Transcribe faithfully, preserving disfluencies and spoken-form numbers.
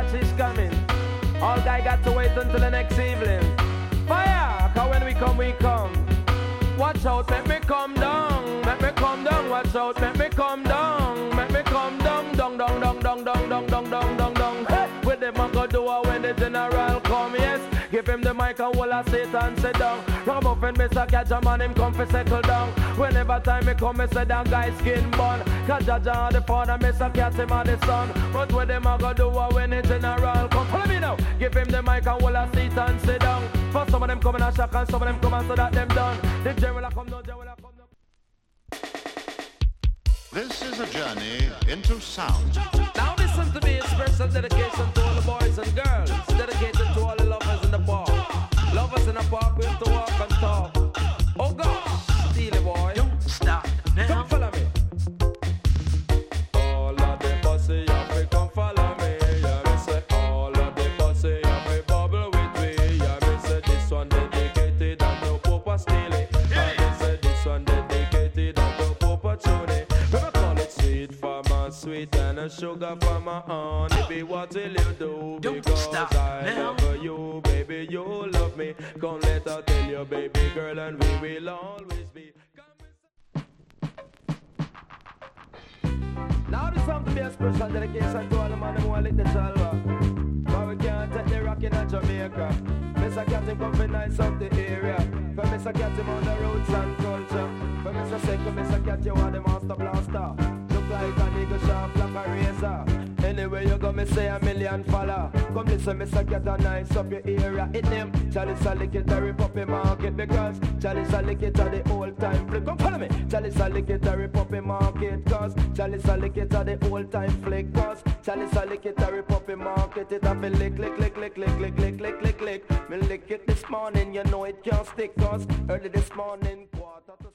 she's coming. All guy got to wait until the next evening. Fire, cause when we come, we come. Watch out, make me come down. Make me come down, watch out, make me come down. Make me come down, down, down, down, down, down, down, down, down, down, down. Hey, with the man go do it when the general come, yes. Give him the mic and hold a seat and sit down. Ragamuffin, Mister Catch a man, him come for settle down. Whenever time me come, me say down guy skin bun. Cause Jaja the father, Mister Catch him and the son. But when them a go do it when the general come. Follow me now. Give him the mic and hold a seat and sit down. For some of them come in a shock and some of them come and so that them done. The general a come down, general a come down. This is a journey into sound. Now listen to me, a special dedication to all the boys and girls. Dedicated to all the lovers in the park. Lovers in the park, we have to walk and talk. Oh gosh, Steely boy, don't stop now. Come follow me. All of the bossy have to come follow me. Yeah, me say all of the bossy have to bubble with me. Yeah, me say this one dedicated and no Papa Steely. Yeah, me say this one dedicated and no Papa Tony. We call it sweet for my sweet and a sugar for my honey. Be what will you do? Don't because stop I now. love you, baby, you love me. Come let her tell you, baby girl, and we will always be. Now this song to be a special dedication to all the man who want to lick the chalwa. But we can't take the rock in Jamaica. Mister Catty come for nice up the area. For Mister Catty on the roots and culture. For Mister Seiko, Mister Catty want the master blaster. Look like an eagle sharp like a razor. Anyway you go, me say a million follow. Come listen, Mister Catty nice up your area. It name Chalice a lick it a rip up your market. Because Chalice a lick it a the old time flick. Come follow me. Chalice a lick it a rip up your market. Cause Chalice a lick it a the old time flick. Cause Chalice a lick it a rip up your market. It a be lick, lick, lick, lick, lick, lick, lick, lick, lick, lick. Me lick it this morning, you know it can't stick. Cause early this morning, quarter to